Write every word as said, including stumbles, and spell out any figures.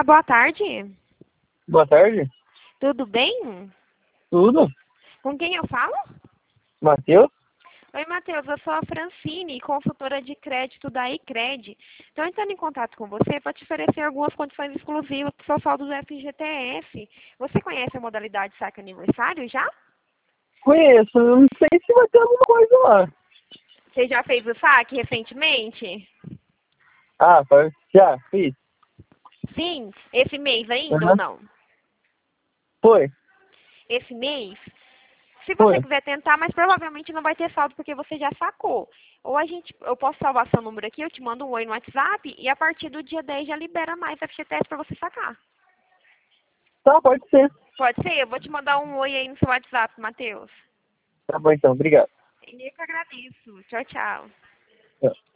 Olá, boa tarde. Boa tarde. Tudo bem? Tudo? Com quem eu falo? Matheus? Oi, Matheus, eu sou a Francine, consultora de crédito da iCred. Estou entrando em contato com você para te oferecer algumas condições exclusivas para o seu saldo do F G T S. Você conhece a modalidade saque aniversário já? Conheço, eu não sei se vai ter alguma coisa lá. Você já fez o saque recentemente? Ah, pode- já, fiz. Sim, esse mês ainda ou Aham. não? Foi, Esse mês? Se você foi. quiser tentar, mas provavelmente não vai ter saldo porque você já sacou. Ou a gente, eu posso salvar seu número aqui, eu te mando um oi no WhatsApp e a partir do dia dez já libera mais F G T S para você sacar. Tá, pode ser. Pode ser? Eu vou te mandar um oi aí no seu WhatsApp, Matheus. Tá bom então, obrigado. Eu que agradeço. Tchau, tchau. Tchau.